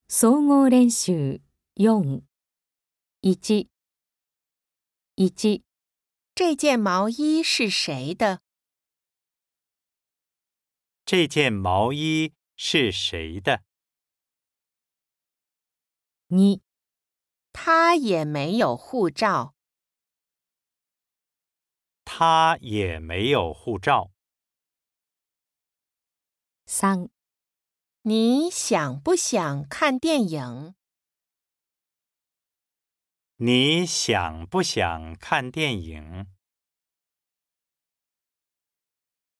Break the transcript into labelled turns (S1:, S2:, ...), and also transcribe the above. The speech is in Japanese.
S1: 総合練習4。1。1。
S2: 这件毛衣是谁的？
S3: 这件毛衣是谁的？
S1: 2。
S2: 他也没有护照。
S3: 他也没有护照。
S1: 3。
S2: 你想不想看电影？
S3: 你想不想看电影？